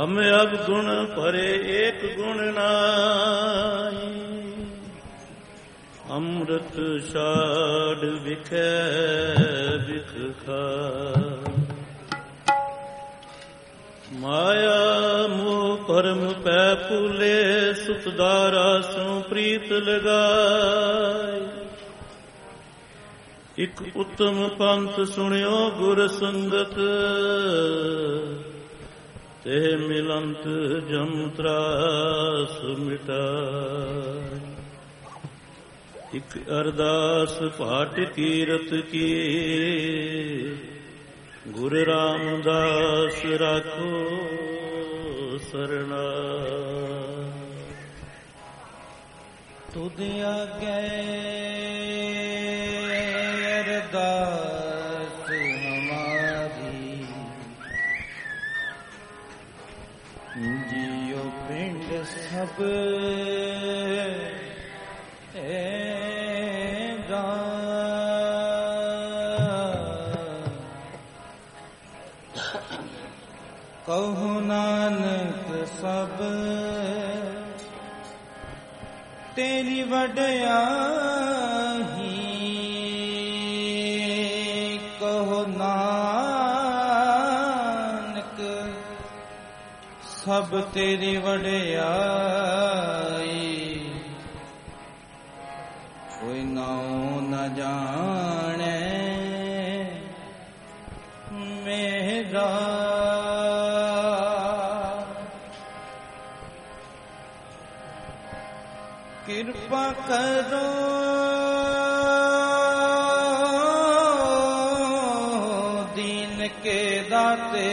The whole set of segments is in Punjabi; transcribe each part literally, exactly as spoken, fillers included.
हम अवगुण परे एक गुण नाई, अमृत छाड़ विखै विख खाई। माया मोह परम पै फूले, सुत दारा सो प्रीत लगाई। इक उत्तम पंथ सुनियो गुर संगत, ते मिलंत जम त्रास मिटाई। इक अरदास पाठ कीरत की, गुरु रामदास राखो सरना। तुद आगे अरदास हमारी, जियो पिंड सब कहु नानक सब तेरी वड्याही। कहो नानक सब तेरी वड्याई। कोई नाऊ न जाने मेरा, कृपा करो दीन के दाते।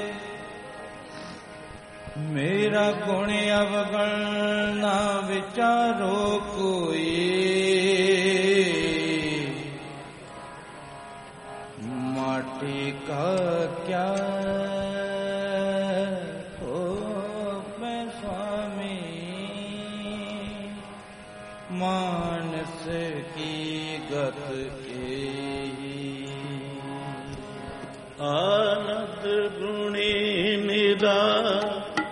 मेरा गुण अवगण ना विचारो कोई, माटी का क्या मानस की गत एही। आनंद गुणी निदान,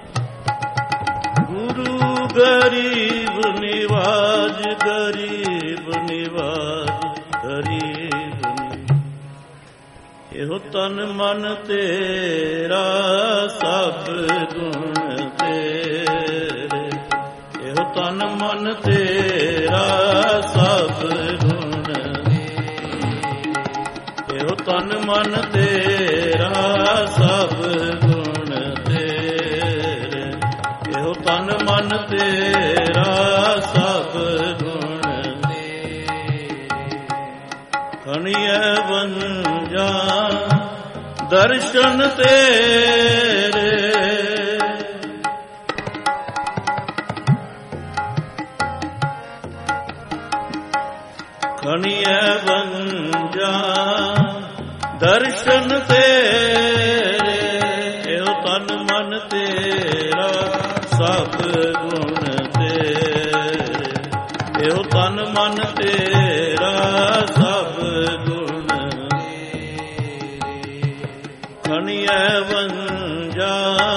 गुरु गरीब निवाज, गरीब निवाज गरीब निवाज। एहो तन मन तेरा सब गुण तेरे, एहो तन मन तेरा सब गुण, एहो तन मन तेरा सब गुण तेरे, एहो तन मन तेरा सब गुण तेरे। खणिय वंजा दर्शन तेरे, खणिय वंजा दर्शन तेरे, एहो तन मन तेरा सब गुण तेरे, एहो तन मन तेरा सब गुण तेरे। खणिय वंजा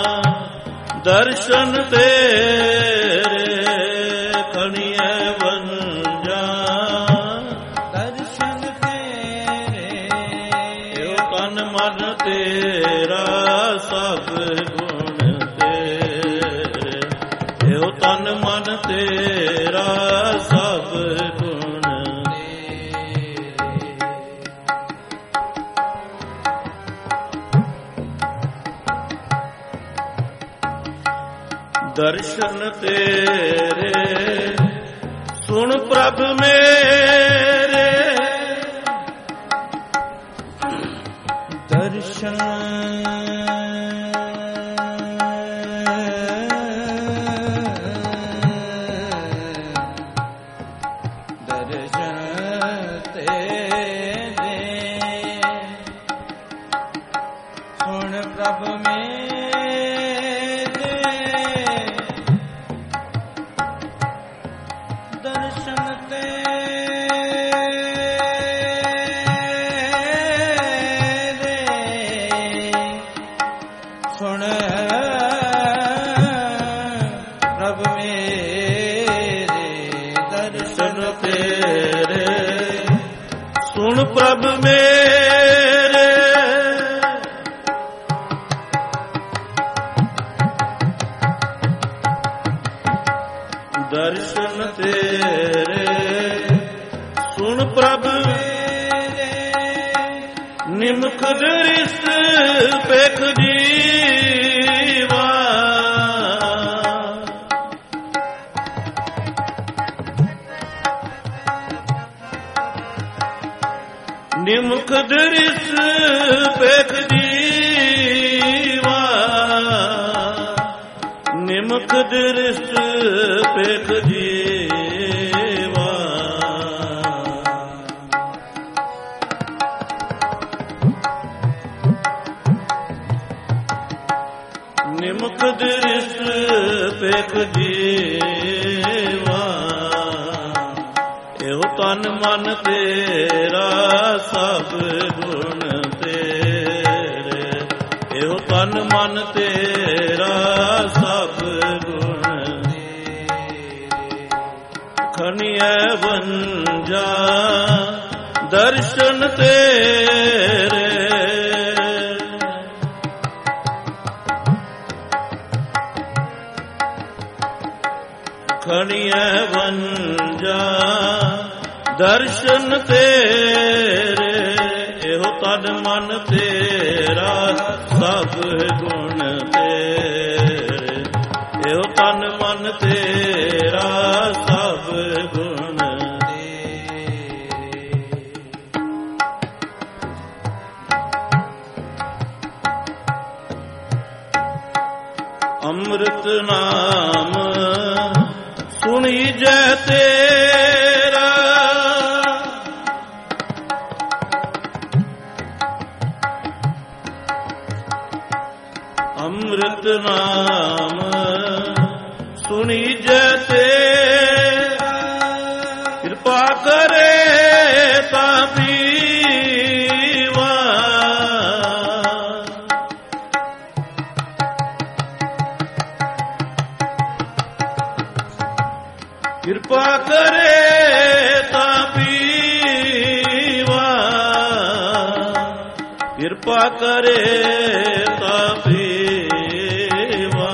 दर्शन तेरे, खणिय वंजा मन तेरा सब गुण तेरे, एहो तन मन तेरा सब गुण तेरे। दर्शन तेरे सुन प्रभ मेरे, दर्शन दर्शन तेरे सुन प्रभ मेरे, दर्शन तेरे सुन ਪ੍ਰਭ ਮੇਰੇ ਦਰਸ਼ਨ ਤੇਰੇ ਸੁਣ ਪ੍ਰਭ ਨਿਮਖ ਦ੍ਰਿਸ਼ ਪੇਖ ਜੀਵਾ ਨਿਮਖ ਦ੍ਰਿਸ਼ ਪੇਖ ਜੀਵਾ ਨਿਮਖ ਦ੍ਰਿਸ਼ ਪੇਖ ਜੀਵਾ ਨਿਮਖ ਦ੍ਰਿਸ਼ ਪੇਖ ਜੀਵਾ ਇਹੋ ਤਨ ਮਨ ਤੇਰਾ ਸਭ ਗੁਣ ਤੇਰੇ ਇਹੋ ਤਨ ਮਨ ਤੇਰਾ ਸਭ ਗੁਣ ਖਣੀਐ ਵੰਜਾ ਦਰਸ਼ਨ ਤੇਰੇ ਖਣੀਐ ਵੰਜਾ ਦਰਸ਼ਨ ਤੇਰੇ ਇਹੋ ਤਨ ਮਨ ਤੇਰਾ ਸਭ ਗੁਣ ਤੇਰੇ ਇਹੋ ਤਨ ਮਨ ਤੇਰਾ ਸਭ ਗੁਣ ਤੇਰੇ ਅੰਮ੍ਰਿਤ ਨਾਮ ਸੁਣੀ ਜੈ ਤੇਰਾ ਅੰਮ੍ਰਿਤ ਨਾਮ ਸੁਣੀ ਜੈ ਤੇਰਾ ਕਿਰਪਾ ਕਰੇ ਤਾਂ ਪੀਵਾ ਕਿਰਪਾ ਕਰੇ ਤਾਂ ਪੀਵਾ ਕਿਰਪਾ ਕਰੇ ਤਾਂ ਪੀਵਾ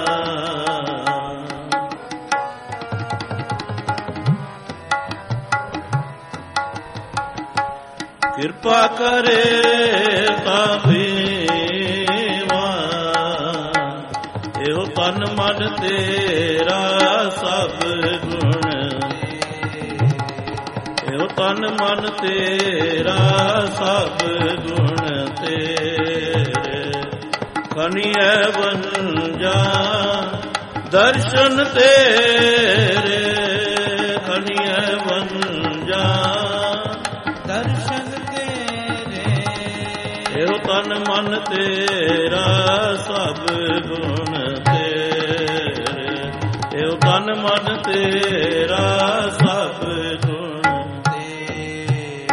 ਕਿਰਪਾ ਕਰੇ ਤਾਂ ਪੀਵਾ ਇਹੋ ਤਨ ਮਨ ਤੇਰਾ ਸਭ ਗੁਣ ਇਹੋ ਤਨ ਮਨ ਤੇਰਾ ਸਭ ਗੁਣ ਤੇਰੇ ਖਣੀਐ ਵੰਜਾ ਦਰਸ਼ਨ ਤੇਰੇ ਖਣੀਐ ਵੰਜਾ ਦਰਸ਼ਨ ਤੇਰੇ ਇਹੋ ਤਨ ਮਨ ਤੇਰਾ ਸਭ ਗੁਣ ਤੇਰੇ ਇਹੋ ਤਨ ਮਨ ਤੇਰਾ ਸਭ ਗੁਣ ਤੇਰੇ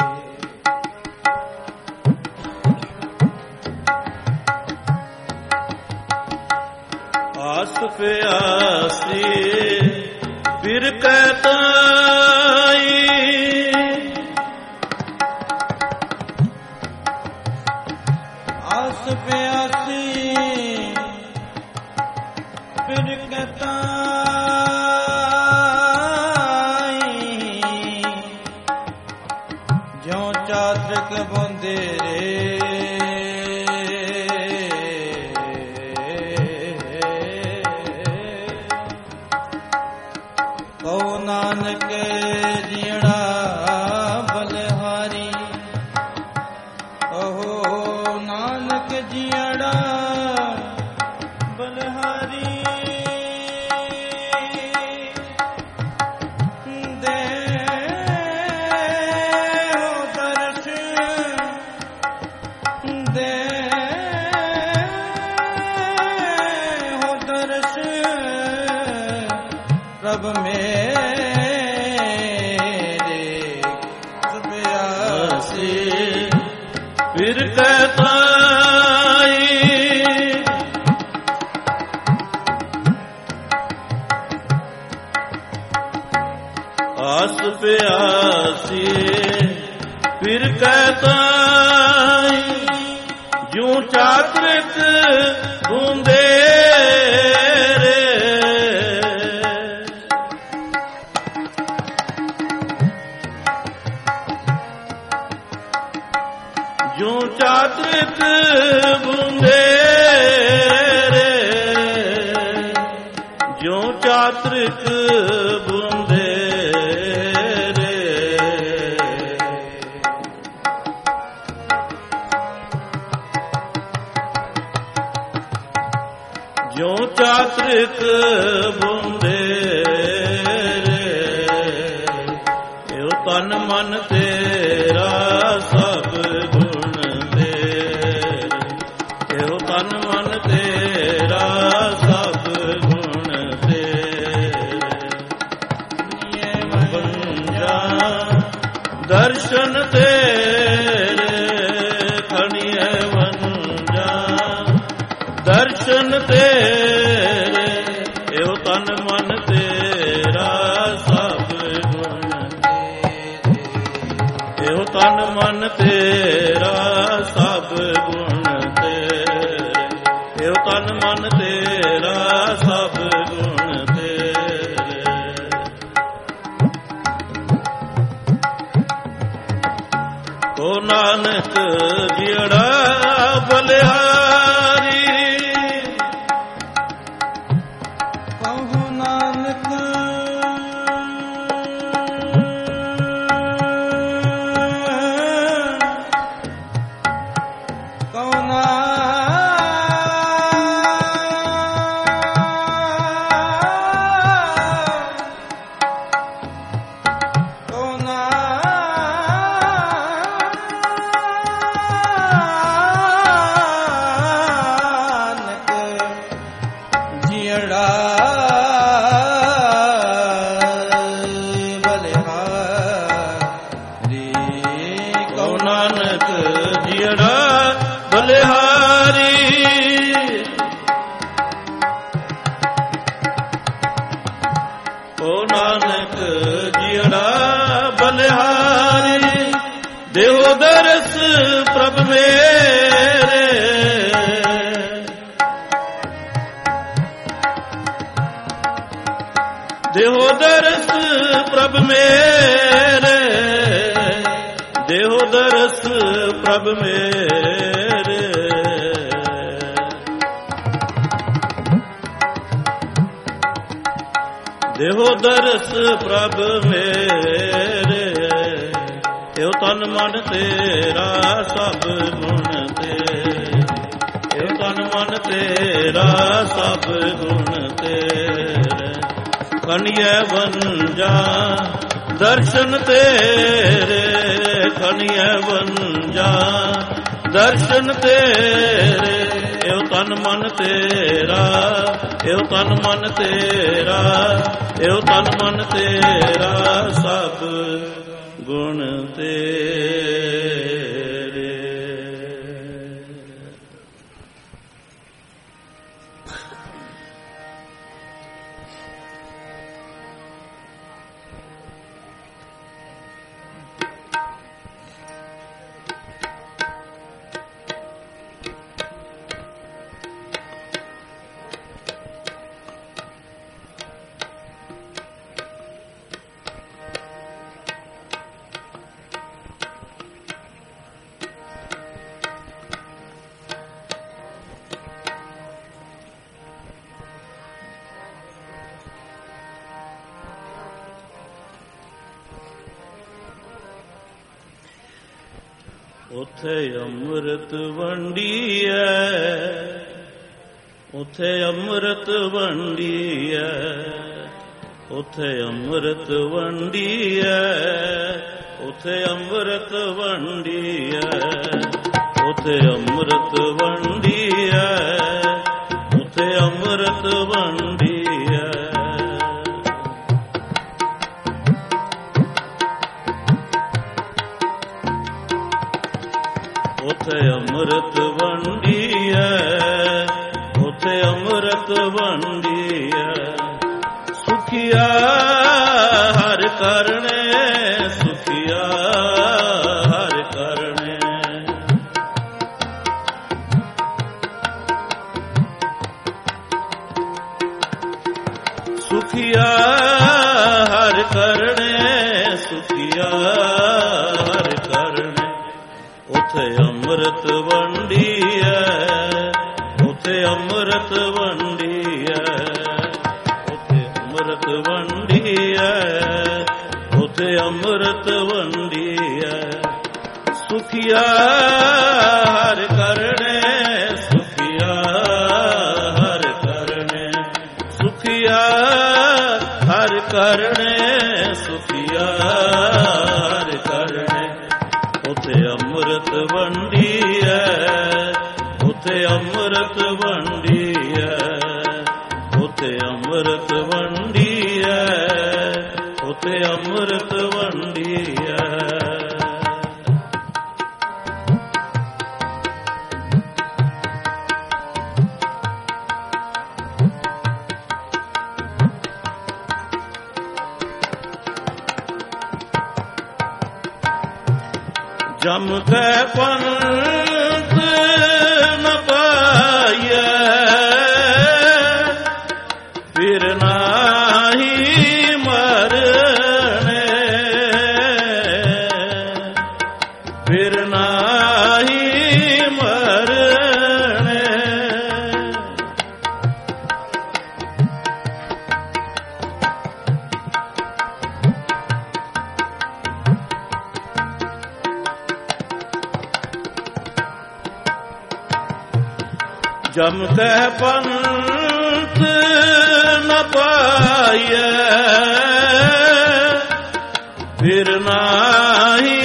ਆਸ ਪਿਆਸੀ ਫਿਰ ਕਹਿਤਾਈ ਆਸ ਪਿਆਸੀ ਫਿਰ ਕਹਿਤਾਈ ਜਿਉ ਚਾਤਕ ਬੁੰਦੇਰੇ ਕਉ ਨਾਨਕ ਜੀਣਾ ਬਲਿਹਾਰੀ ਕਹੋ ਨਾਨਕ ਜੀੜਾ ਬਲਿਹਾਰੀ ਦੇ ਹੋ ਦਰਸ਼ ਦੇ ਹੋ ਦਰਸ਼ ਪ੍ਰਭ ਮੇਰੇ ਸੁਭਿਆਸੀ ਫਿਰ ਕਹਿਤਾਈ ਆਸ ਪਿਆਸੀ ਫਿਰ ਜੋ ਚਾਤ੍ਰਿਕ ਬੁੰਦੇ ਰੇ, ਜੋ ਚਾਤ੍ਰਿਕ ਬੁੰਦੇ ਰੇ, ਜੋ ਚਾਤ੍ਰਿਕ ਬੁੰਦੇ ਰੇ, ਇਹੋ ਤਨ ਮਨ ਤੇਰਾ ਸਭ ਗੁਣ ਤੇਰੇ, ਇਹੋ ਤਨ ਮਨ ਤੇਰਾ ਸਭ ਗੁਣ ਤੇਰੇ, ਬੰਜਾ ਦਰਸ਼ਨ ਤੇਰੇ, ਖਣੀਏ ਵੰਜਾ ਦਰਸ਼ਨ ਤੇਰੇ, ਇਹੋ ਤਨ ਮਨ ਤੇਰਾ ਸਭ ਗੁਣ ਤੇਰੇ, ਇਹੋ ਤਨ ਮਨ ਤੇਰਾ ਸਭ ਗੁਣ ਤੇਰੇ, ਇਹੋ ਤਨ ਮਨ ਤੇਰਾ ਸਭ ਗੁਣ ਤੇਰੇ। ਕੋ ਨਾਨਕ ਜਿਹੜਾ ਬਲਿਹਾਰੀ, ਕਹੋ ਨਾਨਕ ਕਹੋ ਨਾਨਕ ਕਹੋ ਨਾਨਕ ਜਿਹੜਾ ਬਲਿਹਾਰੀ, ਕਉ ਨਾਨਕ ਜਿਹੜਾ ਬਲਿਹਾਰੀ, ਕਉ ਨਾਨਕ ਜਿਹੜਾ ਬਲਿਹਾਰੀ, ਦੇਹੋ ਦਰਸ ਪ੍ਰਭ ਮੇਰੇ, ਦੇਹੋ ਦਰਸ ਪ੍ਰਭ ਮੇਰੇ, ਦੇਹੋ ਦਰਸ ਪ੍ਰਭ ਮੇਰੇ, ਦੇਹੋ ਦਰਸ ਪ੍ਰਭ ਮੇਰੇ, ਇਹੋ ਤਨ ਮਨ ਤੇਰਾ ਸਭ ਗੁਣ ਤੇਰੇ, ਇਹੋ ਤਨ ਮਨ ਤੇਰਾ ਸਭ ਗੁਣ ਤੇਰੇ, ਖਣੀਏ ਵੰਜਾ ਦਰਸ਼ਨ ਤੇਰੇ, ਖਣੀਏ ਵੰਜਾ ਦਰਸ਼ਨ ਤੇਰੇ, ਇਹੋ ਤਨ ਮਨ ਤੇਰਾ, ਇਹੋ ਤਨ ਮਨ ਤੇਰਾ, ਇਹੋ ਤਨ ਮਨ ਤੇਰਾ ਸਭ ਗੁਣ ਤੇਰੇ। ਉਥੇ ਅੰਮ੍ਰਿਤ ਵੰਡੀਐ, ਉਥੇ ਅੰਮ੍ਰਿਤ ਵੰਡੀਐ, ਉਥੇ ਅੰਮ੍ਰਿਤ ਵੰਡੀਐ, ਉਥੇ ਅੰਮ੍ਰਿਤ ਵੰਡੀਐ, ਉਥੇ ਅੰਮ੍ਰਿਤ ਵੰਡੀਐ, ਉਥੇ ਅੰਮ੍ਰਿਤ ਵੰਡੀਐ, ਉਥੇ ਅੰਮ੍ਰਿਤ ਵੰਡੀਐ, ਉਥੇ ਅੰਮ੍ਰਿਤ ਵੰਡੀਐ, ਸੁਖੀਆ ਹਰਿ ਕਰਨੇ, ਸੁਖੀਆ ਹਰਿ ਕਰਨੇ, ਸੁਖੀਆ ਹਰਿ ਕਰਨੇ, ਸੁਖੀਆ ਹਰਿ ਕਰਨੇ, ਉਥੇ ਅੰਮ੍ਰਿਤ ਵੰਡੀਐ, ਉਥੇ ਅੰਮ੍ਰਿਤ ਵੰਡੀਐ, ਉਥੇ ਅੰਮ੍ਰਿਤ ਵੰਡੀਐ, ਉਥੇ ਅੰਮ੍ਰਿਤ ਵੰਡੀਐ। ਸੁਖੀਆ ਹਰਿ ਕਰਨੇ, ਸੁਖੀਆ ਹਰਿ ਕਰਨੇ, ਸੁਖੀਆ ਹਰਿ ਕਰਨੇ, ਸੁਖੀਆ ਹਰਿ ਕਰਨੇ। ਉਥੇ ਅੰਮ੍ਰਿਤ ਵੰਡੀਐ, ਉਥੇ ਅੰਮ੍ਰਿਤ ਵੰਡੀਐ, ਉਥੇ ਅੰਮ੍ਰਿਤ ਵੰਡੀਐ, ਉਥੇ ਅੰਮ੍ਰਿਤ ਵੰਡੀਐ। ਜਮ ਕੈ ਪੰਥ ਨ ਪਾਈਐ, ਫਿਰ ਨਾਹੀ ਮਰਨੇ, ਫਿਰ ਨਾਹੀ ਮਰਨੇ। ਜਮ ਕੈ ਪੰਥ ਨ ਪਾਈਐ, ਫਿਰ ਨਾਹੀ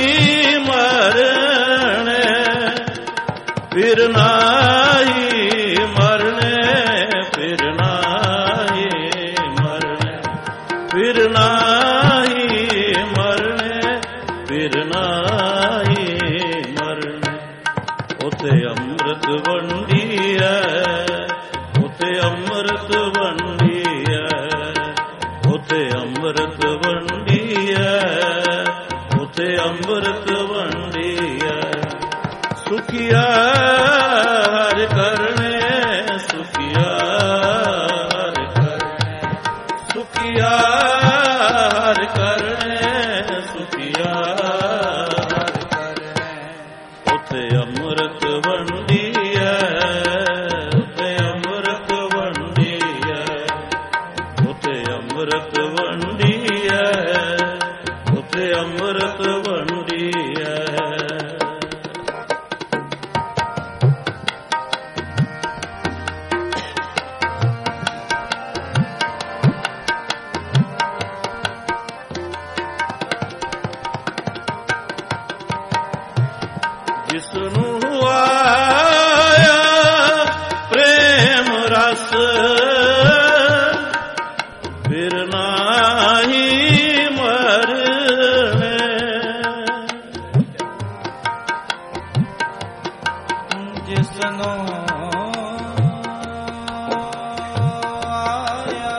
ਮਰਨੇ, ਫਿਰ ਨਾਹੀ ਮਰਨੇ, ਫਿਰ ਨਾਹੀ ਮਰਨੇ, ਫਿਰ ਨਾਹੀ ਮਰਨੇ, ਫਿਰ ਨਾਹੀ ਮਰਨੇ। ਉਥੇ ਅੰਮ੍ਰਿਤ ਵੰਡੀਐ, ਉਥੇ ਅੰਮ੍ਰਿਤ ਵੰਡੀਐ, ਉਥੇ ਅੰਮ੍ਰਿਤ ਵੰਡੀਐ, ਉਥੇ ਅੰਮ੍ਰਿਤ ਵੰਡੀਐ। ਸੁਖੀਆ ਹਰਿ ਕਰਨੇ, ਸੁਖੀਆ ਹਰਿ ਕਰਨੇ, ਸੁਖੀਆ ਹਰਿ ਕਰਨੇ, ਸੁਖੀਆ ਹਰਿ ਕਰਨੇ। ਉਥੇ ਅੰਮ੍ਰਿਤ ਵੰਡੀਐ, ਉਥੇ ਅੰਮ੍ਰਿਤ ਵੰਡੀਐ, ਉਥੇ ਅੰਮ੍ਰਿਤ ਵੰਡੀਐ, ਉਥੇ ਅੰਮ੍ਰਿਤ ਵੰਡੀਐ। ਜਿਸਨੂੰ ਆਇਆ ਪ੍ਰੇਮ ਰਸ, ਫਿਰ ਨਾਹੀ ਮਰਨੇ, ਜਿਸਨੂੰ ਆਇਆ,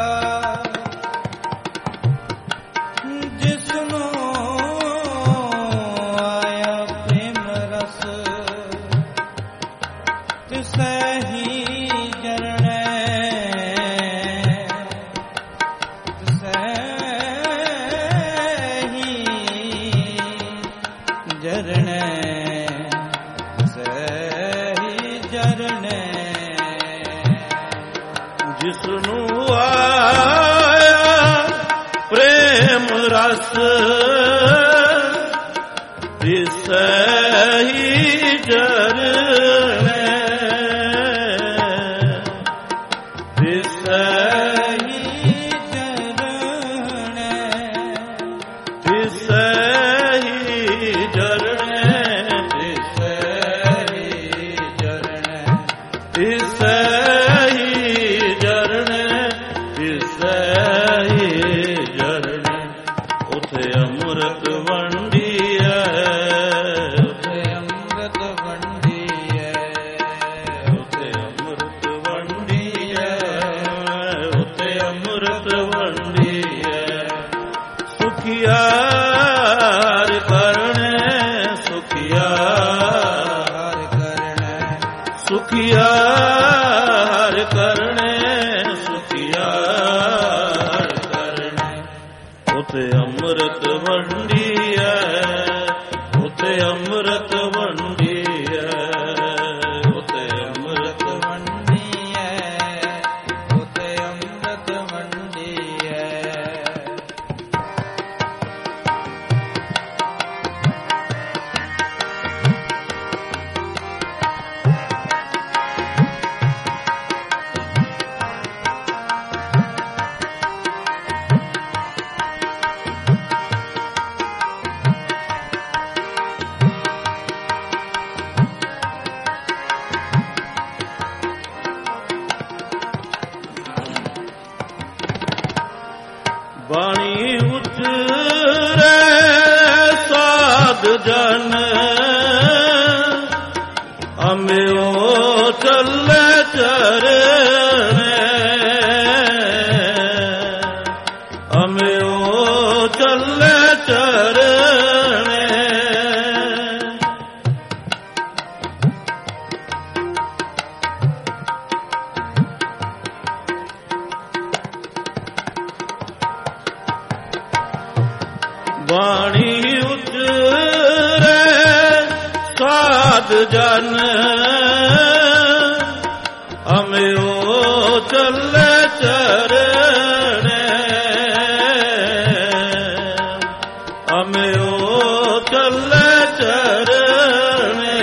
ਜਿਸਨੂੰ ਆਇਆ ਪ੍ਰੇਮ ਰਸ, ਤਿਸੈ ਹੀ ਜਰਣੈ, ਤਿਸੈ ਹੀ ਜਰਣੈ, ਤਿਸੈ ਹੀ ਜਰਣੈ। ਜਿਸਨੂੰ ਆਇਆ ਪ੍ਰੇਮ ਰਸ, ਤਿਸੈ ਹੀ ਜਰਣੈ, ਤਿਸੈ ਹੀ ਜਰਣੈ, ਤਿਸੈ ਹੀ ਜਰਣੈ, ਤਿਸੈ ਹੀ ਜਰਣੈ, ਤਿਸੈ ਹੀ ਜਰਣੈ, ਤਿਸੈ ਹੀ ਜਰਣੈ। ਉਥੇ ਅੰਮ੍ਰਿਤ ਵੰਡੀਐ, ਉਥੇ ਅੰਮ੍ਰਿਤ ਵੰਡੀਐ, ਉਥੇ ਅੰਮ੍ਰਿਤ ਵੰਡੀਐ, ਉਥੇ ਅੰਮ੍ਰਿਤ ਵੰਡੀਐ। ਸੁਖੀਆ ਹਰਿ ਕਰਨੇ, ਸੁਖੀਆ ਹਰਿ ਕਰਣੈ, ਸੁਖੀਆ ਹਰਿ ਕਰਨੇ, ਸੁਖੀਆ ਹਰਿ ਕਰਨੇ। ਉਥੇ ਅੰਮ੍ਰਿਤ ਵੰਡੀਐ, ਉਥੇ ਅੰਮ੍ਰਿਤ ਵੰਡੀਐ, ਜਨ ਅਮਿਓ ਚੱਲੇ ਚਰਣੇ ਅਮਿਓ ਚੱਲੇ ਚਰਣੇ ਬਾਣੀ ਉਚਰੇ ਸਾਧ ਜਨ ਅਮਿਓ ਚੱਲੇ ਚਰਣੇ ਅਮਿਓ ਚੱਲੇ ਚਰਣੇ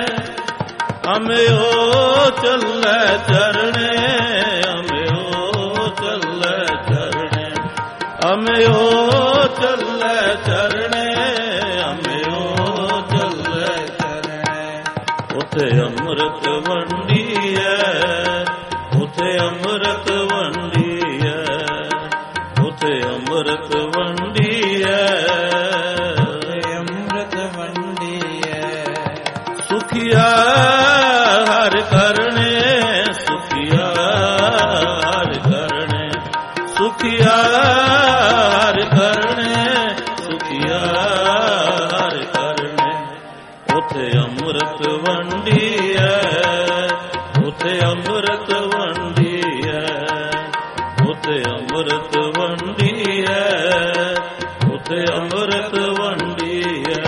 ਅਮਿਓ ਚੱਲੇ ਚਰਣੇ ਅਮਿਓ ਚੱਲੇ ਚਰਣੇ ਅਮਿਓ ਚੱਲੇ ਚਰਣੇ ਅਮਿਓ ਚੱਲੇ ਚਰਣੇ ਉਥੇ ਅੰਮ੍ਰਿਤ ਵੰਡੀਐ ਉਥੇ ਅੰਮ੍ਰਿਤ ਵੰਡੀਐ ਉਥੇ ਅੰਮ੍ਰਿਤ ਵੰਡੀਐ ਅੰਮ੍ਰਿਤ ਵੰਡੀਐ ਸੁਖੀਆ ਹਰਿ ਕਰਨੇ ਸੁਖੀਆ ਹਰਿ ਕਰਨੇ ਸੁਖੀਆ ਹਰਿ ਕਰਨੇ ਸੁਖੀਆ ਹਰਿ ਕਰਨੇ ਉਥੇ ਅੰਮ੍ਰਿਤ ਵੰਡੀਐ ਉਥੇ ਅੰਮ੍ਰਿਤ ਵੰਡੀਐ ਉਥੇ ਅੰਮ੍ਰਿਤ ਵੰਡੀਐ ਉਥੇ ਅੰਮ੍ਰਿਤ ਵੰਡੀਐ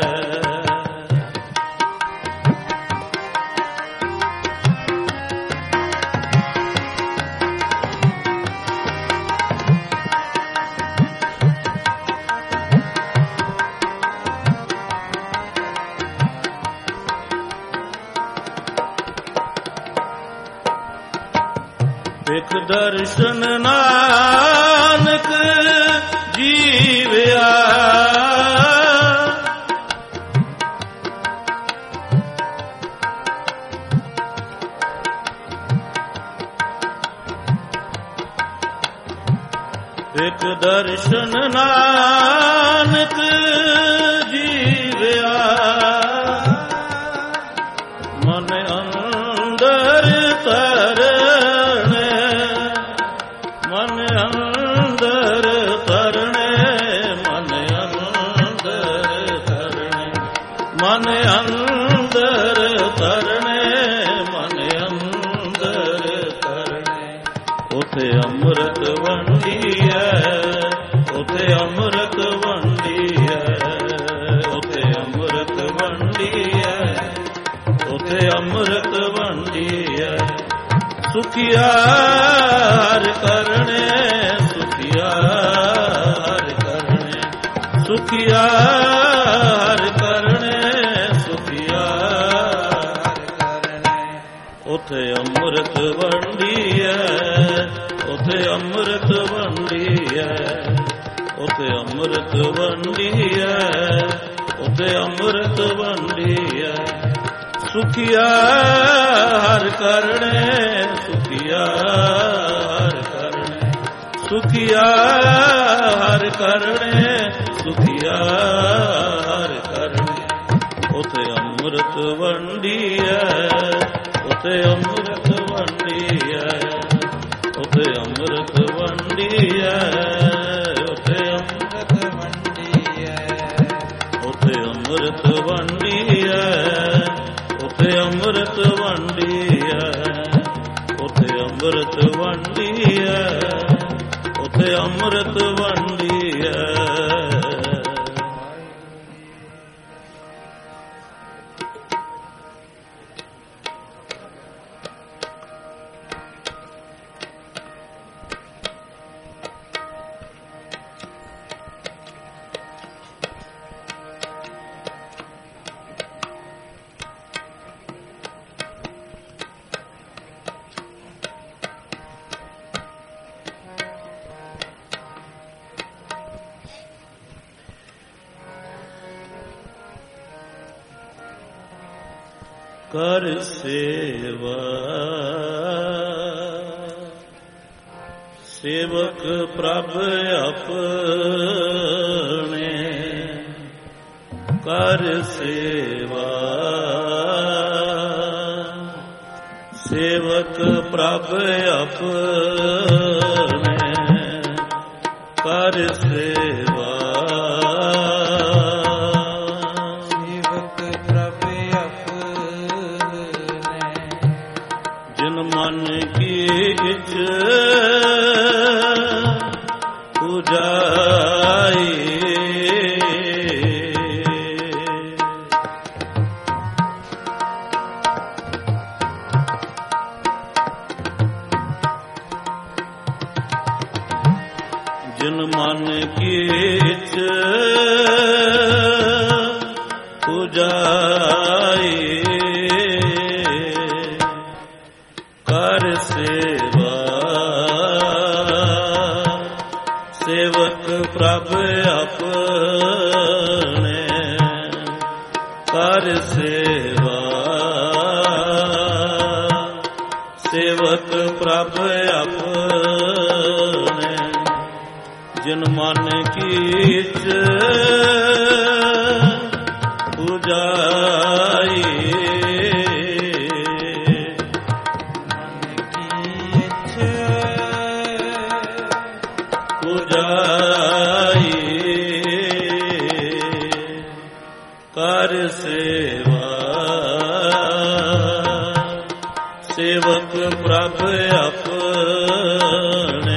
ਇਕ ਦਰਸ਼ਨ ਨਾਨਕ ਜੀਵਿਆ ਇਕ ਦਰਸ਼ਨ ਨਾਨਕ ਜੀਵਿਆ ਮਨ ਅੰਦਰ ਤਰਨੇ ਮਨ ਅੰਦਰ ਤਰਨੇ ਮਨ ਅੰਦਰ ਤਰਨੇ ਮਨ ਅੰਦਰ ਤਰਨੇ ਮਨ ਅੰਦਰ ਤਰਨੇ ਉਥੇ ਅੰਮ੍ਰਿਤ ਵੰਡੀਐ ਉਥੇ ਅੰਮ੍ਰਿਤ ਵੰਡੀਐ ਉਥੇ ਅੰਮ੍ਰਿਤ ਵੰਡੀਐ ਉਥੇ ਅੰਮ੍ਰਿਤ ਵੰਡੀਐ ਸੁਖੀਆ ਹਰਿ ਕਰਨੇ ਸੁਖੀਆ ਹਰਿ ਕਰਨੇ ਸੁਖੀਆ ਹਰਿ ਕਰਨੇ ਸੁਖੀਆ ਹਰਿ ਕਰਨੇ ਉਥੇ ਅੰਮ੍ਰਿਤ ਵੰਡੀਐ ਉਥੇ ਅੰਮ੍ਰਿਤ ਵੰਡੀਐ ਉਥੇ ਅੰਮ੍ਰਿਤ ਵੰਡੀਐ ਉਥੇ ਅੰਮ੍ਰਿਤ ਵੰਡੀਐ ਸੁਖੀਆ ਹਰਿ ਕਰਨੇ ਸੁਖੀਆ ਹਰਿ ਕਰਨੇ ਸੁਖੀਆ ਹਰਿ ਕਰਨੇ ਸੁਖੀਆ ਹਰਿ ਕਰਨੇ ਉਥੇ ਅੰਮ੍ਰਿਤ ਵੰਡੀਐ ਉਥੇ ਅੰਮ੍ਰਿਤ ਵੰਡੀਐ ਉਥੇ ਅੰਮ੍ਰਿਤ ਵੰਡੀਐ ਉਥੇ ਅੰਮ੍ਰਿਤ ਵੰਡੀਐ ਉਥੇ ਅੰਮ੍ਰਿਤ ਵੰਡੀਐ ਉਥੇ ਅੰਮ੍ਰਿਤ ਵੰਡੀਐ ਉਥੇ ਅੰਮ੍ਰਿਤ ਵੰਡੀਐ ਉਥੇ ਅੰਮ੍ਰਿਤ ਵੰਡੀਐ ਕਰ ਸੇਵਾ ਸੇਵਕ ਪ੍ਰਭ ਆਪਣੇ ਕਰ ਸੇਵਾ ਸੇਵਕ ਪ੍ਰਭ ਆਪਣੇ ਕਰ ਸੇਵਾ ਸੇਵਕ ਪ੍ਰਭ ਆਪਣੇ ਜਿਨ ਮਨ ਕੀ ਇੱਛ ਪੁਜਾਈ ਜਿਨ ਮਨ ਕੀ ਇੱਛ ਪੁਜਾਈ ਕਰ ਸੇਵਾ ਸੇਵਕ ਪ੍ਰਭ ਆਪਣੇ ਕਰ ਸੇਵਾ ਸੇਵਕ ਪ੍ਰਭ ਆਪਣੇ ਜਿਨ ਮਨ ਕੀ ਇੱਛ ਪੁਜਾਈ ਪੁਜਾਈ ਕਰ ਸੇਵਾ ਸੇਵਕ ਪ੍ਰਭ ਆਪਣੇ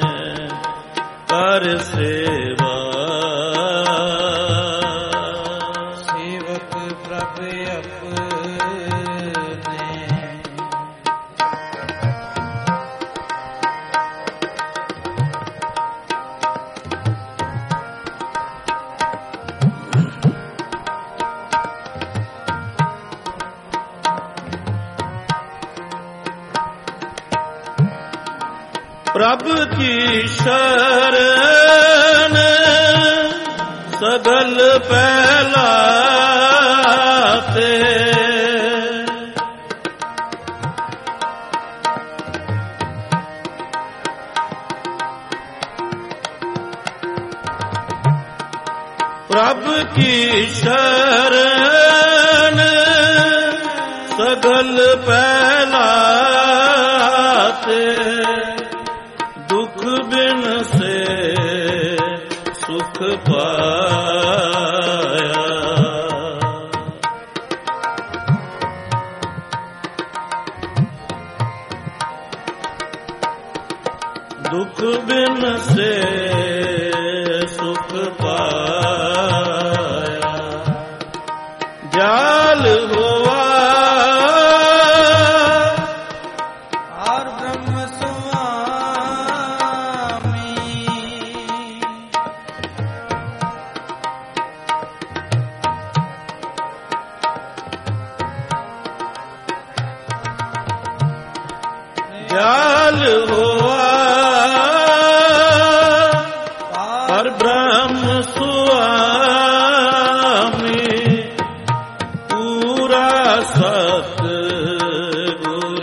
ਕਰ ਸੇਵਾ ਸੇਵਕ ਪ੍ਰਭ ਆਪਣੇ ਪ੍ਰਭ ਕੀ ਸ਼ਰਨ ਸਗਲ ਪਹਿਲਾਤੇ ਪ੍ਰਭ ਕੀ ਸ਼ਰਨ ਸਗਲ ਪਹਿਲਾਤੇ ਦੁਖ ਬਿਨ ਸੇ ਸੁਖ ਪਾਇਆ ਦੁਖ ਬਿਨ ਸੇ ਸੁਖ ਪਾਇਆ ਜਾਲ ਹੋਆ ਔਰ ਬ੍ਰਹਮ ਸੁਆਮੀ ਜਾਲ ਹੋਆ ਪਰ ਬ੍ਰਹਮ ਸੁਆਮੀ ਪੂਰਾ ਸਤ ਗੁਰ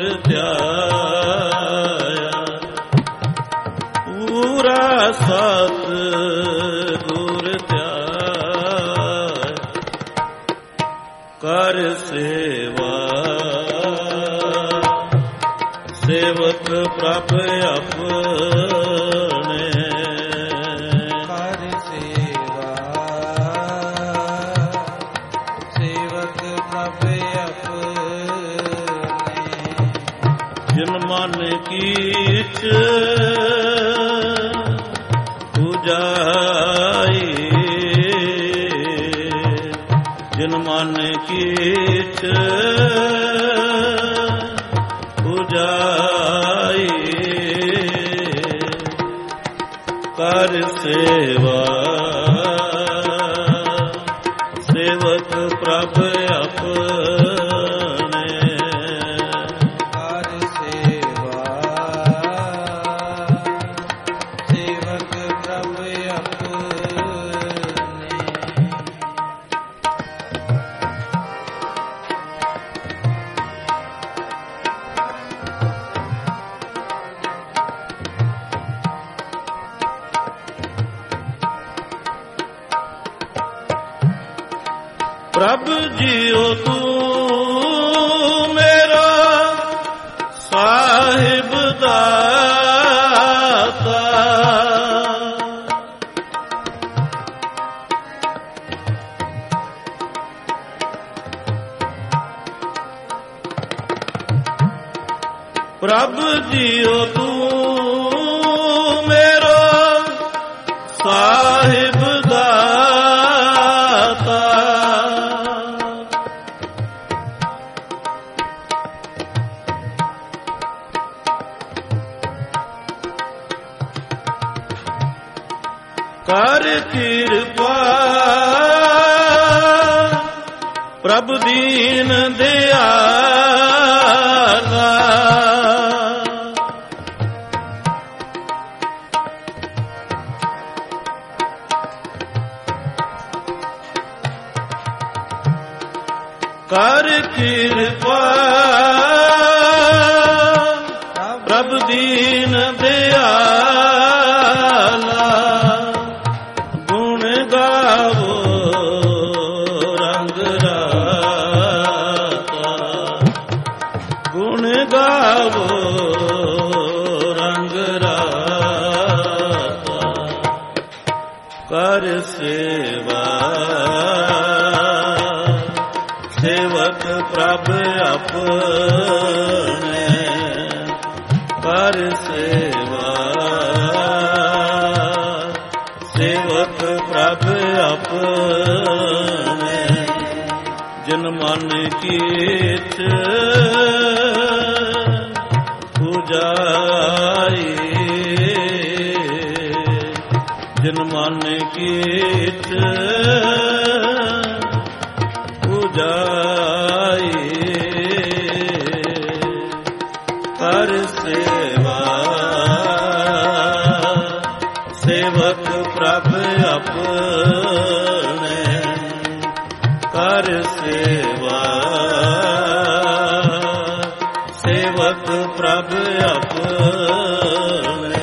ਧਿਆਇਆ ਪੂਰਾ ਸਤ ਗੁਰ ਧਿਆਇਆ ਕਰ ਸੇਵਾ ਸੇਵਕ ਪ੍ਰਭ ਆਪਣੇ ਕਰ ਸੇਵਾ ਸੇਵਕ ਪ੍ਰਭ ਆਪਣੇ ਜਿਨ ਮਨ ਕੀ ਇੱਛ ਪੁਜਾਈ ਜਿਨ ਮਨ ਕੀ ਇੱਛ ਪੁਜਾਈ ਕਰ ਸੇਵਾ ਸੇਵਕ ਪ੍ਰਭ ਆਪਣੇ ਕਰ ਸੇਵਾ ਸੇਵਕ ਪ੍ਰਭ ਆਪਣੇ ਤੂੰ ਮੇਰਾ ਸਾਹਿਬ ਦਾਤਾ। ਪ੍ਰਭ ਜੀਓ ਤੂੰ ਮੇਰਾ ਸਾਹਿਬ ਦਾਤਾ। ਕਰ ਕਿਰਪਾ ਪ੍ਰਭ ਦੀਨ ਦਿਆਲਾ। ਕਰ ਕਿਰਪਾ ਪ੍ਰਭ ਦੀਨ ਦਿਆਲਾ। ਗੁਣ ਗਾਵੋ ਰੰਗ ਰਾਤਾ। ਗੁਣ ਗਾਵੋ ਰੰਗ ਰਾਤਾ। ਕਰ ਸੇਵਾ ਸੇਵਕ ਪ੍ਰਭ ਆਪਣੇ। ਕਰ ਸੇਵਾ ਸੇਵਕ ਪ੍ਰਭ ਆਪਣੇ। ਜਿਨ ਮਨ ਕੀਚ ਪੂਜਾਈ। ਜਿਨ ਮਨ ਕੀਚ ਪੂਜਾਈ। ਕਰ ਸੇਵਾ ਸੇਵਕ ਪ੍ਰਭ ਆਪਣੇ। ਕਰ ਸੇਵਾ ਸੇਵਕ ਪ੍ਰਭ ਆਪਣੇ।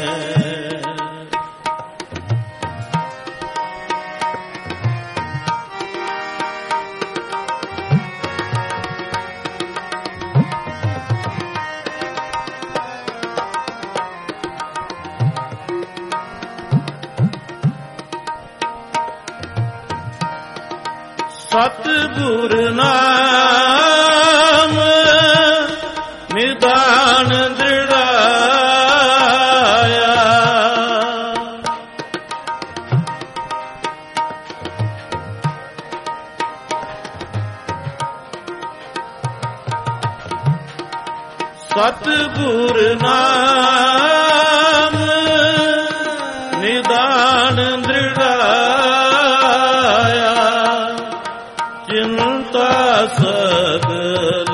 ਸਤਿਗੁਰ ਨਾਮ ਨਿਦਾਨ ਦ੍ਰਿੜਾਇਆ। ਸਤਿਗੁਰ ਨਾਮ ਨਿਦਾਨ ਦ੍ਰਿੜਾਇਆ। ਚਿੰਤਾ ਸਗਲ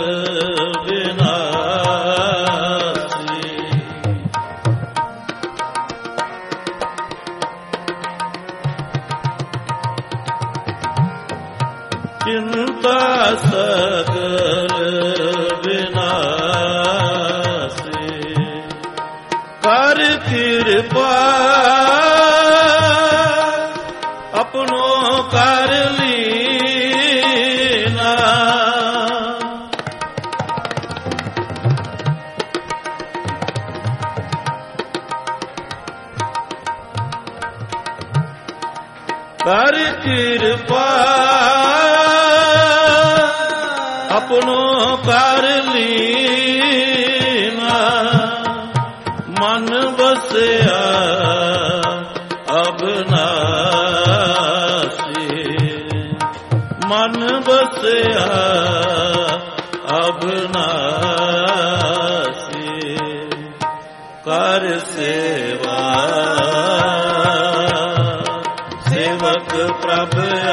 ਵਿਨਾਸ਼ੀ। ਚਿੰਤਾ ਸਗਲ ਵਿਨਾਸ਼ੀ। ਕਰ ਕਿਰਪਾ ਆਪਣੋ ਕਰ ਲੀਨਾ। ਕਰ ਕਿਰਪਾ ਆਪਣੋ ਕਰ ਲੀਨਾ। ਮਨ ਵਸਿਆ ਅਬਨਾਸੀ। ਮਨ ਵਸਿਆ ਅਬਨਾਸੀ। ਕਰ ਸੇਵਾ ਸੇਵਕ ਪ੍ਰਭ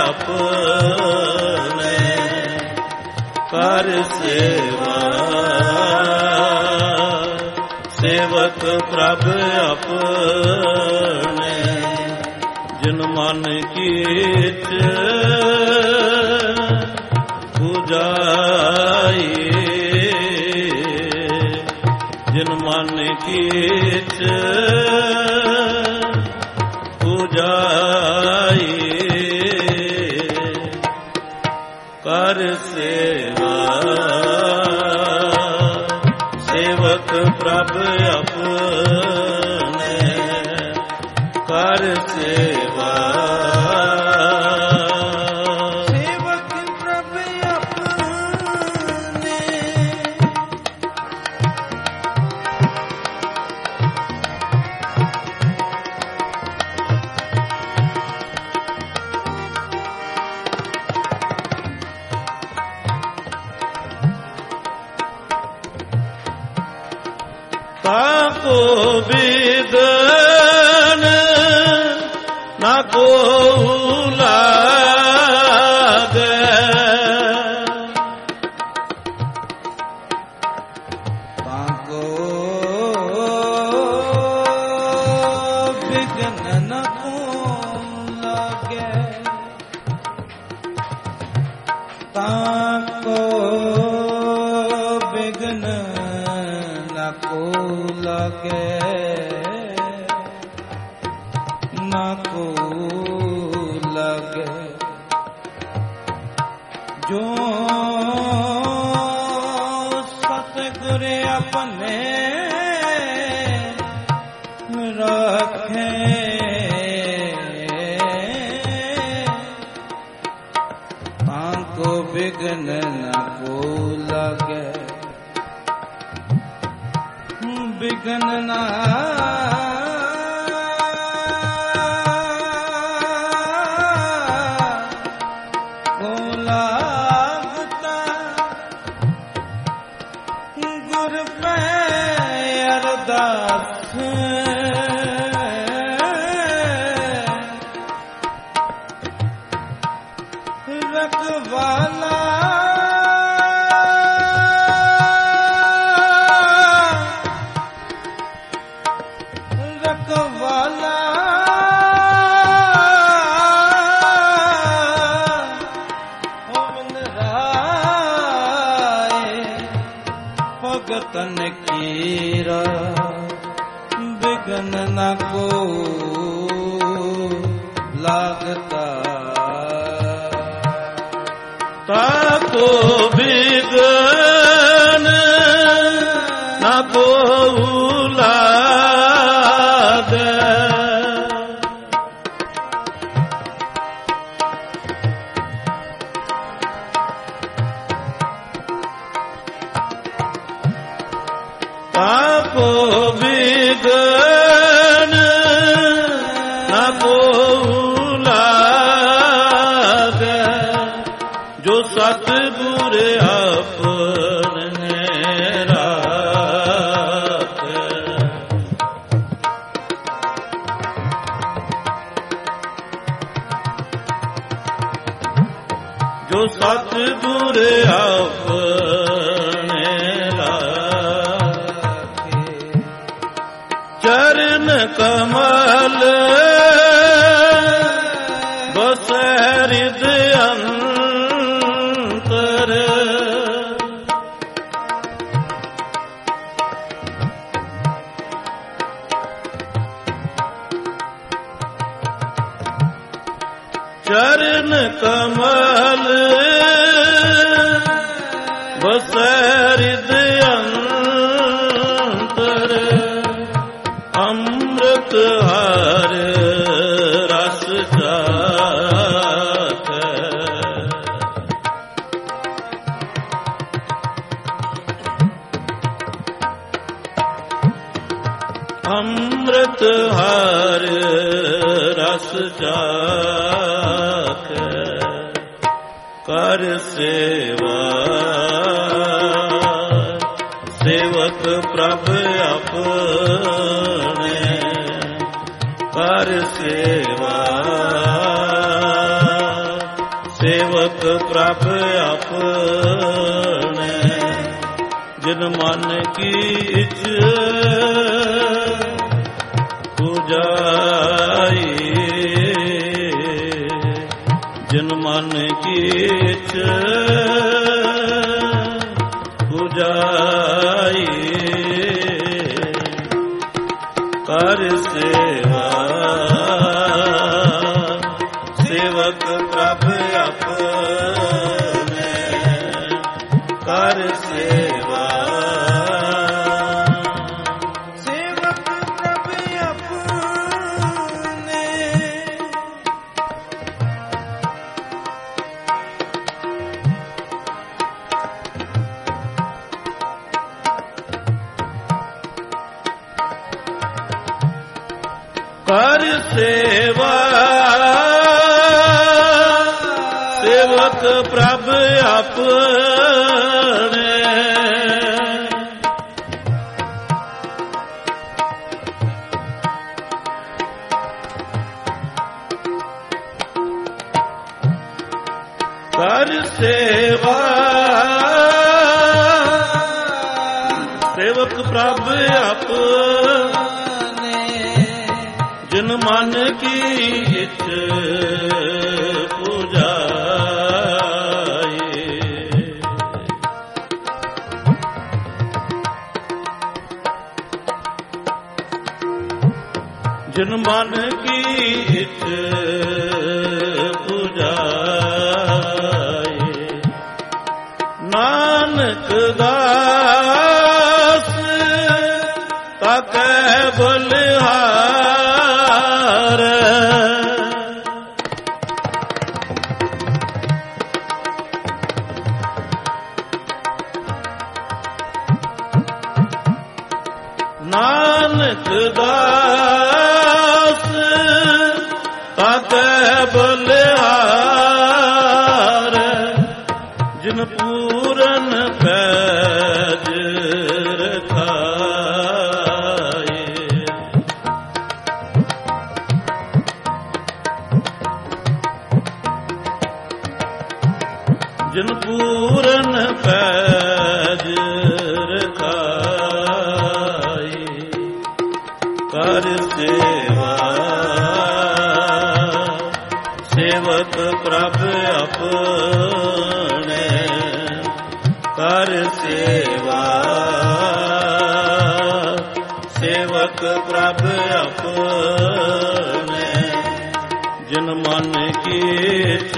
ਆਪਣੇ। ਕਰ ਸੇਵਾ ਸੇਵਕ ਪ੍ਰਭ ਆਪਣੇ। ਜਿਨ ਮਨ ਕੀਚ ਪੂਜਾਈ। ਜਿਨ ਮਨ ਕੀਚ ਪੂਜਾਈ। ਕਰ ਕਰ ਸੇਵਾ ਸੇਵਕ ਪ੍ਰਭ ਆਪਣੇ ਕਰ ਸੇਵਾ ਸੇਵਕ ਪ੍ਰਭ ਆਪਣੇ ਤਾਕੋ ਬਿਗਨ ਨਾ ਕੋ ਲਾਗੇ ਤਾਕੋ ਬਿਗਨ ਨ ਕੋ ਲਾਗੇ ਤਾਕੋ ਬਿਗਨ ਨ ਕੋ ਲਾਗੇ ਨ ਕੋ ਲਾਗੇ ਜੋ ਸਤਿਗੁਰ ਆਪਣੇ ਰੱਖੇ ਤਾਂਕੋ ਬਿਗਨ ਨ ਕੋ ਲਾਗੇ ਬਿਗਨ ਨਾ ਕੋ ਲਾਗਤਾ ਗੁਰ ਪੈ ਅਰਦਾਸ ਰਖਵਾਲਾ ਰਖਵਾਲਾ ਗੋਬਿੰਦ ਰਾਏ ਭਗਤਨ ਕੀਰਾ ਬਿਗਨ ਨ ਕੋ ਲਾਗਤਾ ਤਾਕੋ ਬਿਗਨ ਨਾ ਕੋ ਲਾਗੇ ਤਾਕੋ ਬਿਗਨ ਨਾ ਕੋ ਲਾਗੇ ਜੋ ਸਤਿਗੁਰ ਆਪਣੇ ਰਾਖੇ ਜੋ ਸਤਿਗੁਰ ਆਪਣੇ ਰਾਖੇ ਚਰਨ ਕਮਲ ਬਸੈ ਹਿਰਦਿ ਅੰਤਰ ਚਰਨ ਕਮਲ ਬਸੈ ਹਿਰਦਿ ਅੰਤਰ ਅੰਮ੍ਰਿਤ ਹਰ ਰਸ ਚਾਖੈ ਅੰਮ੍ਰਿਤ ਹਰ ਰਸ ਚਾਖੈ ਕਰ ਸੇਵਾ ਸੇਵਕ ਪ੍ਰਭ ਆਪਣੇ ਕਰ ਸੇਵਾ ਸੇਵਕ ਪ੍ਰਭ ਆਪਣੇ ਜਿਨ ਮਨ ਕੀ ਇਛ ਪੁਜਾਈ ਜਿਨ ਮਨ ਕੀ ਇਛ ਪੁਜਾਈ ਕਰ ਸੇਵਾ ਸੇਵਕ ਪ੍ਰਭ ਆਪਣੇ ਸੇਵਾ ਸੇਵਕ ਪ੍ਰਭ ਆਪਣੇ ਕਰ ਸੇਵਾ ਸੇਵਕ ਪ੍ਰਭ ਆਪਣੇ ਕਰ ਸੇਵਾ ਸੇਵਕ ਪ੍ਰਭ ਆਪਣੇ ਜਿਨ ਮਨ ਕੀ ਇੱਛ ਪੂਜਾਏ ਜਿਨ ਮਨ ਕੀ ਇੱਛ ਪੂਜਾਏ ਨਾਨਕ ਦਾਸ ਤਾਕੈ ਬਲਿਹਾਰ ਨਾਨਕ ਦਾਸ ਤਾਕੈ ਬਲਿਹਾਰ ਜਿਨ ਪੂਰਨ ਪੈਜ ਰਖਾਏ ਜਿਨ ਪੂਰਨ ਪੈਜ ਰਖਾਏ ਕਰ ਸੇਵਾ ਸੇਵਕ ਪ੍ਰਭ ਆਪਣੇ ਕਰ ਸੇਵਾ ਸੇਵਕ ਪ੍ਰਭ ਆਪਣੇ ਜਿਨ ਮਨ ਕੀਚ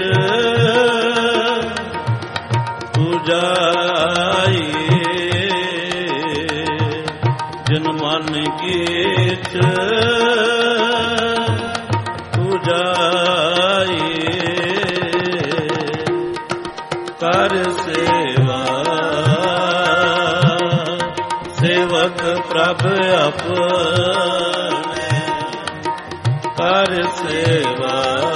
ਪੂਜਾਈ ਜਿਨ ਮਨ ਕੀਚ ਪੂਜਾਈ ਕਰ ਸੇਵਾ ਸੇਵਕ ਪ੍ਰਭ ਆਪਣੇ ਕਰ ਸੇਵਾ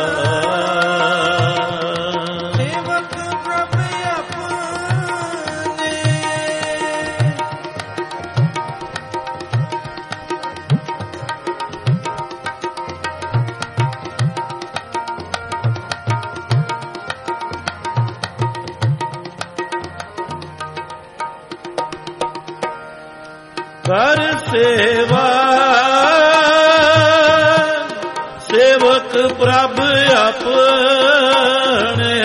ਸੇਵਕ ਪ੍ਰਭ ਆਪਣੇ ਕਰ ਸੇਵਾ ਸੇਵਕ ਪ੍ਰਭ ਆਪਣੇ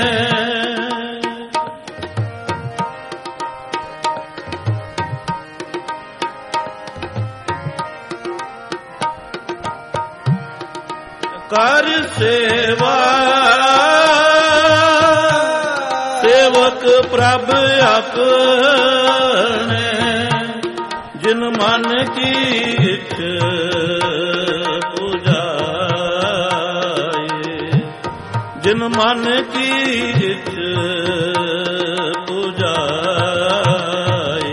ਕਰ ਸੇਵਾ ਸੇਵਕ ਪ੍ਰਭ ਆਪਣੇ ਜਿਨ ਮਨ ਕੀ ਇੱਛ ਪੂਜਾਏ ਜਿਨ ਮਨ ਕੀ ਇੱਛ ਪੂਜਾਏ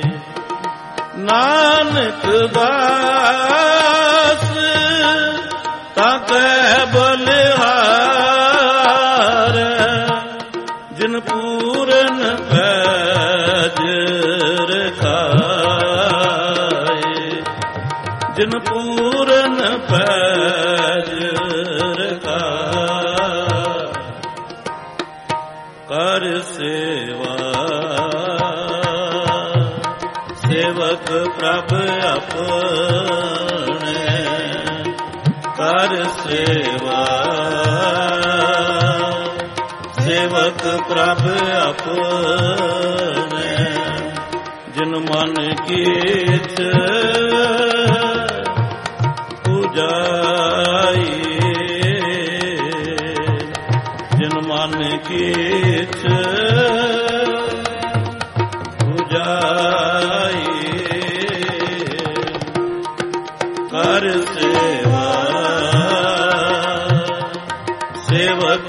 ਨਾਨਕ ਦਾਸ ਤਾਕੈ ਬਲਿਹਾਰ ਜਿਨ ਪੂਰਨ ਪੈਜ ਰਖਾਏ ਜਿਨ ਪੂਰਨ ਪੈਜ ਰਖਾਏ ਕਰ ਸੇਵਾ ਸੇਵਕ ਪ੍ਰਭ ਆਪਣੇ ਕਰ ਸੇਵਾ ਸੇਵਕ ਪ੍ਰਭ ਆਪਣੇ ਜਿਨ ਮਨ ਕੀਚ ਪੂਜਾਈ ਜਿਨ ਮਨ ਕੀਚ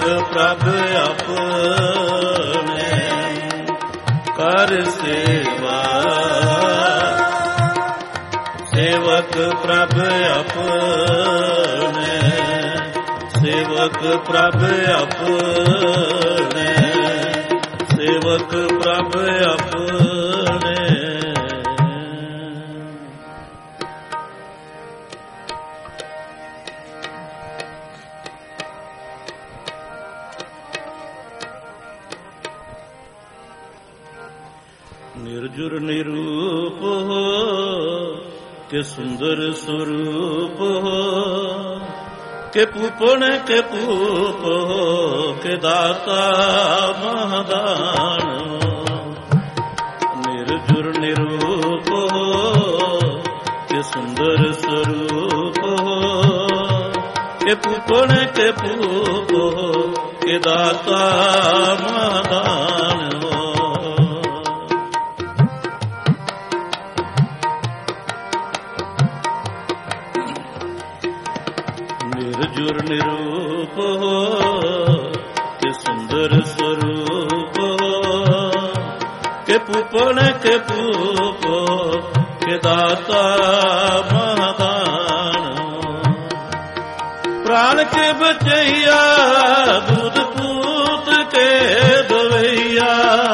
प्रभ अपने कर सेवा, सेवक प्रभ अपने, सेवक प्रभ अपने, सेवक प्रभ अपने। निर्जुर निरूप हो के सुंदर स्वरूप हो, के पूपन के पूप हो, के दाता महादान हो। निर्जुर निरूप हो के सुंदर स्वरूप हो, के पूपन के पूप हो, के दाता महादान हो। निर्जुर निरूप हो के सुंदर स्वरूप हो, के पूपन के पूप हो, के दाता महादान हो। प्राण के बचैया दूध पूत के दवैया,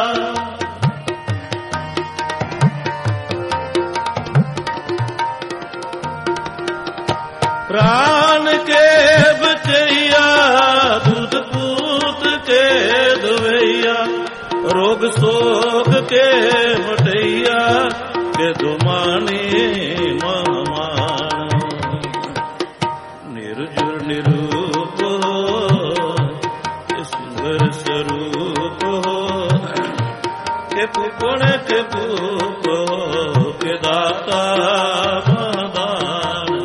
प्राण के बचैया दूध पूत के दवैया, रोग शोक के मटैया, के दुमानी महमान। निर्जुर निरूप हो के सुंदर स्वरूप हो, के पूपन के पूप हो, के दाता महादान।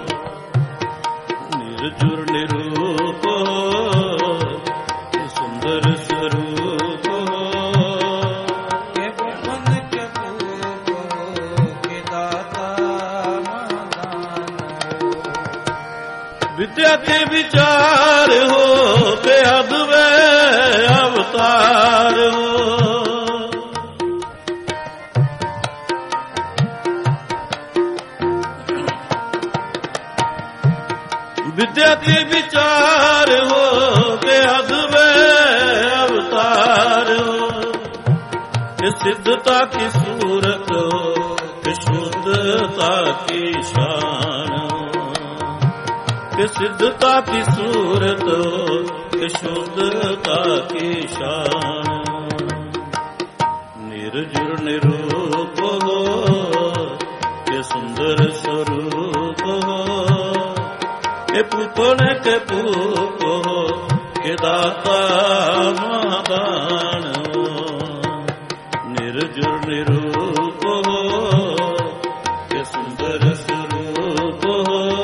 निर्जुर निरूप हो के सुंदर स्वरूप हो, के पूपन के पूप हो, के दाता महादान। विद्या के विचार हो के अद्वैत अवतार हो, विद्या के विचार हो के अद्वैत अवतार हो, के सिद्धता की सूरत हो, के शुद्धता की शान हो, के सिद्धता की सूरत हो, के शुद्धता की शान हो। निर्जुर निरूप हो के सुंदर स्वरूप हो, के पूपन के पूप हो, के दाता महादान हो। निर्जुर निरूप हो के सुंदर स्वरूप हो,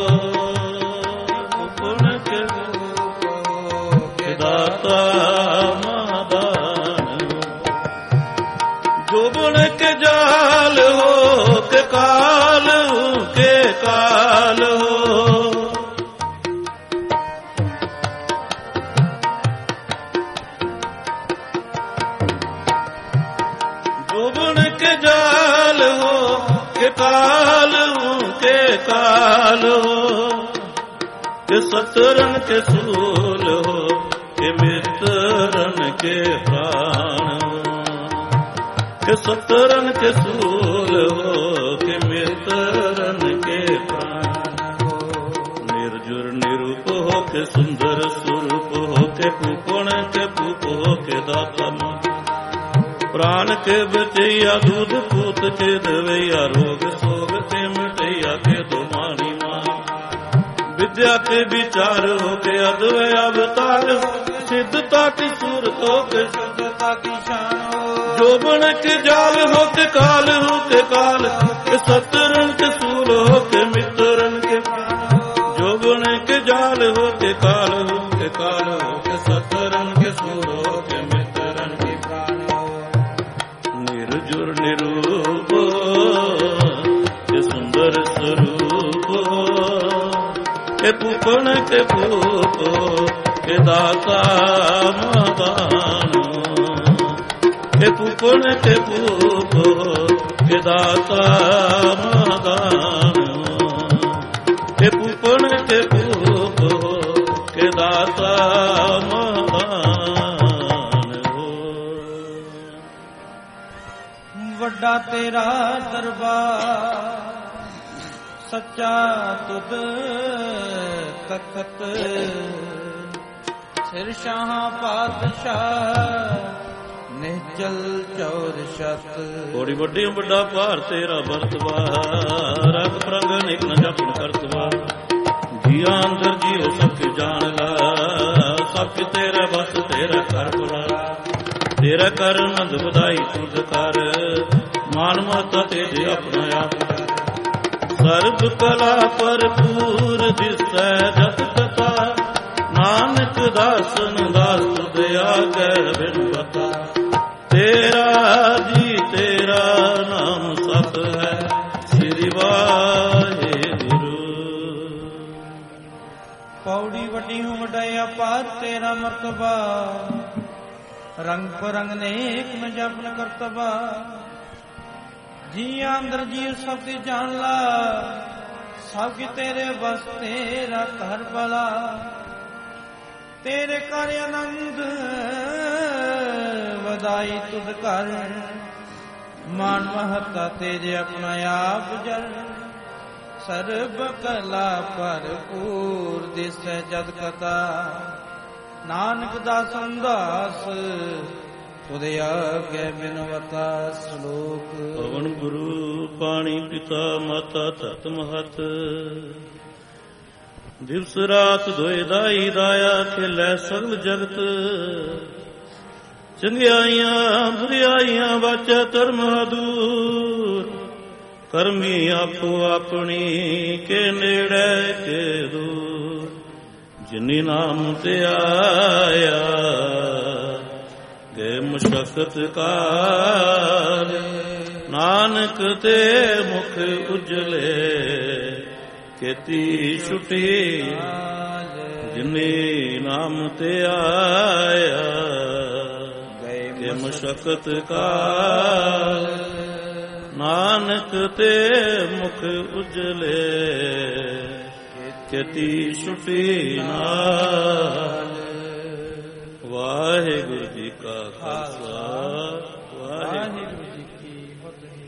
पूपन के पूप हो, के दाता महादान हो। जोबन के जाल हो के काल हो, के काल हो, के जाल हो के काल हो, के काल हो, के सतरन के सूल हो, के मित्रन के प्राण हो, के सतरन के सूल हो, के मित्रन के प्राण हो। निर्जुर निरूप हो के सुंदर स्वरूप हो, के पूपन के पूप हो, के दाता प्राण के बचैया दूध पूत के दवैया, रोग शोक के मिटैया, के दुमानी मां। विद्या के विचार हो के अद्वैत अवतार हो, सिद्धता की सूरत हो के शुद्धता की शान हो। जोबन के जाल हो के काल हो, के काल के सतरन के सूल हो, के मित्रन के प्राण हो। जोबन के जाल हो के काल हो, के काल हो, के सतरन के सूल हो, के मित्रन के प्राण हो। निर्जुर निरूप हो के सुंदर स्वरूप हो, के पूपन के पूप हो, ਕੇ ਦਾਤਾ ਮਦਾਨ ਕੇ ਪੂਪਨ ਕੇ ਪੂਪ ਕੇ ਦਾਤਾ ਮਦਾਨ ਕੇ ਪੂਪਨ ਕੇ ਪੂਪ ਕੇ ਦਾਤਾ ਮਦਾਨ ਵੱਡਾ ਤੇਰਾ ਦਰਬਾਰ ਸੱਚਾ ਤੁਧ ਤਖਤ ਸਿਰ ਸ਼ਾਹ ਪਾਤਸ਼ਾਹ ਨਿਹਚਲ ਚੌਰ ਛਤ ਬੜੀ ਵੱਡੀ ਵੱਡਾ ਭਾਰ ਤੇਰਾ ਵਰਤਵਾ ਰੰਗ ਪ੍ਰੰਗ ਨਿਕ ਨ ਜਪਨ ਕਰਤਵਾ ਜੀਆਂ ਅੰਦਰ ਜੀਉ ਸਭ ਕੇ ਜਾਣ ਲਾ ਸਭ ਕੇ ਤੇਰਾ ਬਸ ਤੇਰਾ ਕਰ ਬੁਲਾ ਤੇਰਾ ਕਰ ਨੰਦ ਵਧਾਈ ਤੁਧ ਕਰ ਮਾਨ ਮਹਤਾ ਤੇਜ ਆਪਣਾ ਆਪ ਸਰਬ ਕਲਾ ਭਰਪੂਰ ਦਿਸੈ ਜਤ ਕਥਾ ਨਾਨਕ ਦਾਸਨ ਦਾਸ ਤੁਧ ਆਗੈ ਬਿਨ ਪਤਾ ਤੇਰਾ ਜੀ ਤੇਰਾ ਨਾਮ ਸਤ ਹੈ ਸ੍ਰੀ ਵਾਹਿਗੁਰੂ ਪੌੜੀ ਵੱਡੀ ਹੂੰ ਵਡਿਆ ਪਾਰ ਤੇਰਾ ਮਰਤਬਾ ਰੰਗ ਪਰੰਗ ਨੇਕ ਨ ਜਪਨ ਕਰਤਬਾ ਜੀ ਅੰਦਰ ਜੀ ਸਭ ਤੇ ਜਾਣ ਲਾ ਸਭ ਕੀ ਤੇਰੇ ਬਸ ਤੇਰਾ ਘਰ ਬਲਾ ਤੇਰੇ ਕਰ ਆਨੰਦ ਵਧਾਈ ਤੁਧ ਕਰ ਮਾਨ ਮਹਤਾ ਤੇਰੇ ਆਪਣਾ ਆਪ ਜਰ ਸਰਬ ਕਲਾ ਭਰਪੂਰ ਦਿਸੈ ਜਦ ਕਥਾ ਨਾਨਕ ਦਾਸ ਅੰਦਾਸ ਤੁਦੇ ਆਗੇ ਬਿਨਵਤਾ ਸ਼ਲੋਕ ਪਵਨ ਗੁਰੂ ਪਾਣੀ ਪਿਤਾ ਮਾਤਾ ਧਰਤ ਮਹਤ ਦਿਵਸ ਰਾਤ ਦੋਇ ਦਾਈ ਦਾਇਆ ਖੇਲੇ ਸਗਲ ਜਗਤ ਚੰਗਿਆਈਆਂ ਬੁਰਿਆਈਆਂ ਵਾਚੈ ਧਰਮ ਦੂਰ ਕਰਮੀ ਆਪੋ ਆਪਣੀ ਕੇ ਨੇੜੇ ਕੇ ਦੂਰ ਜਿਨੀ ਨਾਮ ਤੇ ਆਇਆ ਗਏ ਮੁਸ਼ਕਤ ਕਾਲ ਨਾਨਕ ਤੇ ਮੁਖ ਉਜਲੇ ਕੀਤੀ ਛੁਟੀ ਜਿਨੇ ਨਾਮ ਤੇ ਆਇਆ ਗਏ ਮੁਸ਼ਕਤ ਕਾਲ ਨਾਨਕ ਤੇ ਮੁਖ ਉਜਲੇ ਕੀਤੀ ਛੁਟੀ ਨਾਲ ਵਾਹਿਗੁਰੂ ਜੀ ਕਾ ਖਾਲਸਾ ਵਾਹਿਗੁਰੂ ਜੀ